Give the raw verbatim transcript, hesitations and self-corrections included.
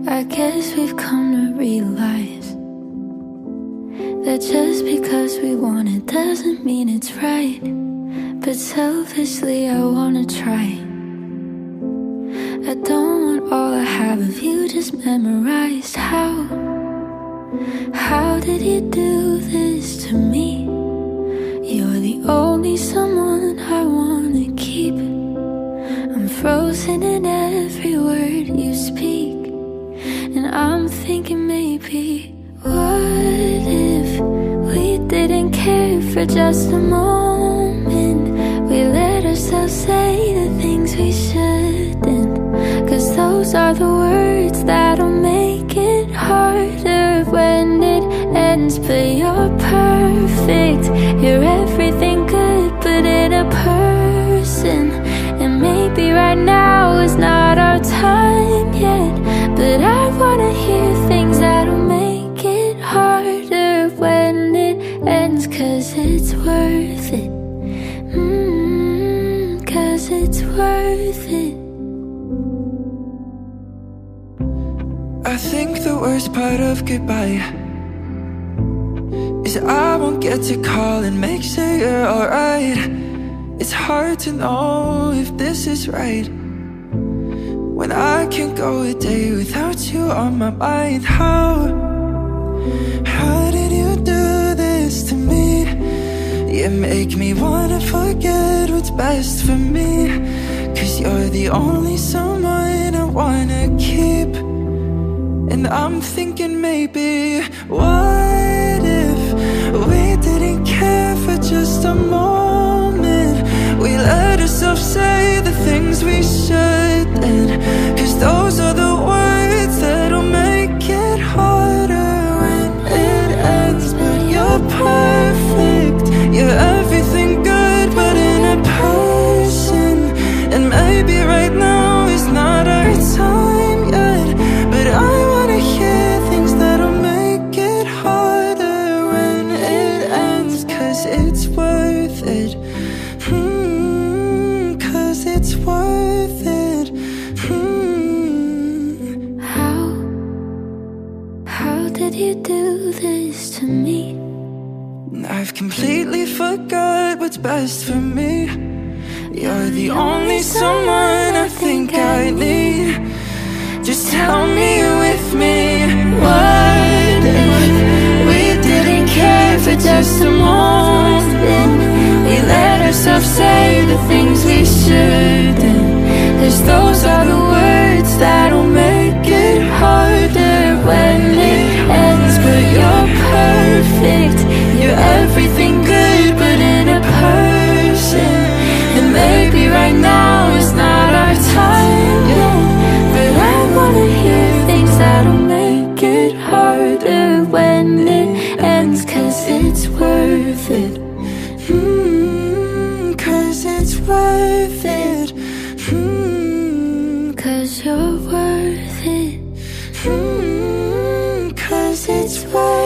I guess we've come to realize that just because we want it doesn't mean it's right. But selfishly I wanna try. I don't want all I have of you just memorized. How, how did you do this to me? You're the only someone I wanna keep. I'm frozen in every word you speak, and I'm thinking maybe, what if we didn't care for just a moment? We let ourselves say the things we shouldn't, 'cause those are the words that'll make it harder when it ends. But you're perfect, you're everything good, but in a person. And maybe right now is not our time yet, but I wanna hear things that'll make it harder when it ends. 'Cause it's worth it, mm, 'cause it's worth it. I think the worst part of goodbye is I won't get to call and make sure you're alright. It's hard to know if this is right when I can't go a day without you on my mind. How, how did you do this to me? You make me wanna forget what's best for me, 'cause you're the only someone I wanna keep. And I'm thinking maybe, what if we didn't care for just a moment? We let ourselves say the things we shouldn't, 'cause those are the words that'll make it harder when it ends. But you're perfect, you're everything good, but in a person. And maybe right now is not our time yet, but I wanna hear things that'll make it harder when it ends. 'Cause it's worth it, mm, 'cause it's worth it, mm. How, how did you do this to me? I've completely forgot what's best for me. You're the only someone I think I need. Just tell me you're with me. What if we didn't care for just a moment? We let ourselves say the things we shouldn't, 'cause those are the words that'll make it harder when it ends. But you're perfect, you're everything good, but in a person. And maybe right now is not our time yet, but I wanna hear things that'll make it harder when it ends. 'Cause it's worth it, Mm, 'cause it's worth it, mm, 'cause you're worth it, mm, 'cause it's worth it.